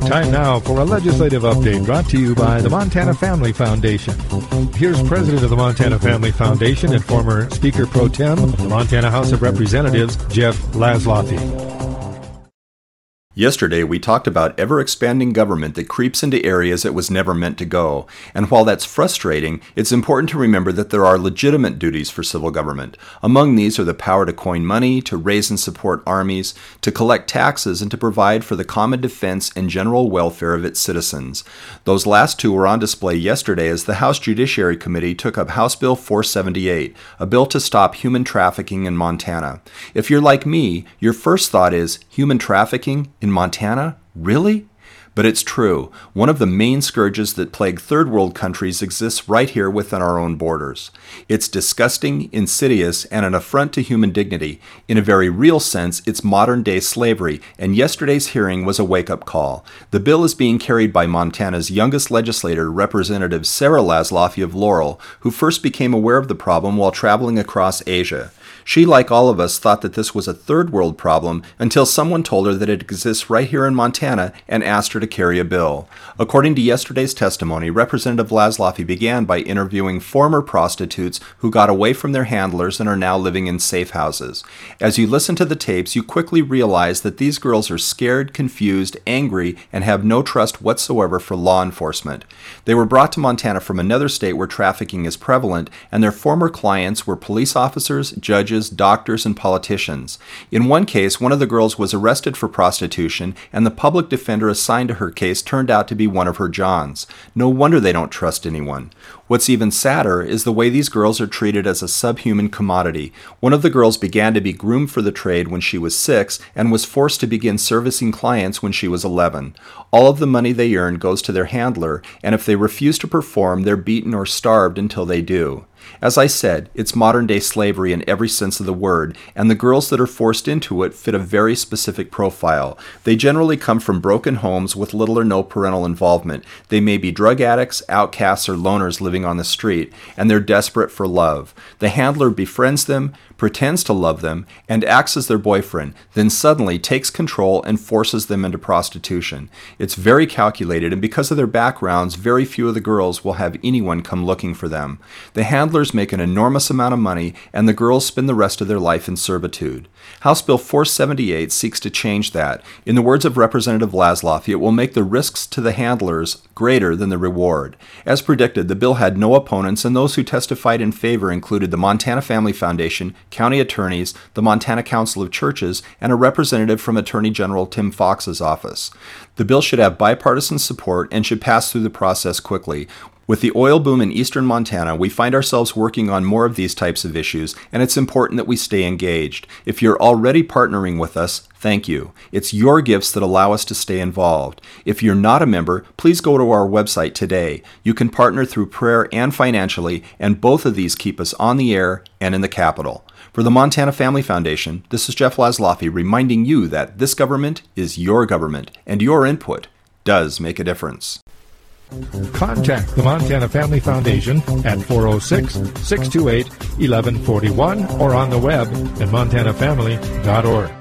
Time now for a legislative update brought to you by the Montana Family Foundation. Here's President of the Montana Family Foundation and former Speaker Pro Tem of the Montana House of Representatives, Jeff Laszloffy. Yesterday, we talked about ever-expanding government that creeps into areas it was never meant to go. And while that's frustrating, it's important to remember that there are legitimate duties for civil government. Among these are the power to coin money, to raise and support armies, to collect taxes, and to provide for the common defense and general welfare of its citizens. Those last two were on display yesterday as the House Judiciary Committee took up House Bill 478, a bill to stop human trafficking in Montana. If you're like me, your first thought is, human trafficking in Montana? Really? But it's true. One of the main scourges that plague third world countries exists right here within our own borders. It's disgusting, insidious, and an affront to human dignity. In a very real sense, it's modern-day slavery, and yesterday's hearing was a wake-up call. The bill is being carried by Montana's youngest legislator, Representative Sarah Laszloffy of Laurel, who first became aware of the problem while traveling across Asia. She, like all of us, thought that this was a third world problem until someone told her that it exists right here in Montana and asked her to carry a bill. According to yesterday's testimony, Representative Laszloffy began by interviewing former prostitutes who got away from their handlers and are now living in safe houses. As you listen to the tapes, you quickly realize that these girls are scared, confused, angry, and have no trust whatsoever for law enforcement. They were brought to Montana from another state where trafficking is prevalent, and their former clients were police officers, judges, doctors, and politicians. In one case, one of the girls was arrested for prostitution, and the public defender assigned to her case turned out to be one of her Johns. No wonder they don't trust anyone. What's even sadder is the way these girls are treated as a subhuman commodity. One of the girls began to be groomed for the trade when she was 6 and was forced to begin servicing clients when she was 11. All of the money they earn goes to their handler, and if they refuse to perform, they're beaten or starved until they do. As I said, it's modern-day slavery in every sense of the word, and the girls that are forced into it fit a very specific profile. They generally come from broken homes with little or no parental involvement. They may be drug addicts, outcasts, or loners living on the street, and they're desperate for love. The handler befriends them, pretends to love them, and acts as their boyfriend, then suddenly takes control and forces them into prostitution. It's very calculated, and because of their backgrounds, very few of the girls will have anyone come looking for them. The handlers make an enormous amount of money, and the girls spend the rest of their life in servitude. House Bill 478 seeks to change that. In the words of Representative Laszloffy, it will make the risks to the handlers greater than the reward. As predicted, the bill had no opponents, and those who testified in favor included the Montana Family Foundation, county attorneys, the Montana Council of Churches, and a representative from Attorney General Tim Fox's office. The bill should have bipartisan support and should pass through the process quickly. With the oil boom in eastern Montana, we find ourselves working on more of these types of issues, and it's important that we stay engaged. If you're already partnering with us, thank you. It's your gifts that allow us to stay involved. If you're not a member, please go to our website today. You can partner through prayer and financially, and both of these keep us on the air and in the Capitol. For the Montana Family Foundation, this is Jeff Laszloffy reminding you that this government is your government, and your input does make a difference. Contact the Montana Family Foundation at 406-628-1141 or on the web at montanafamily.org.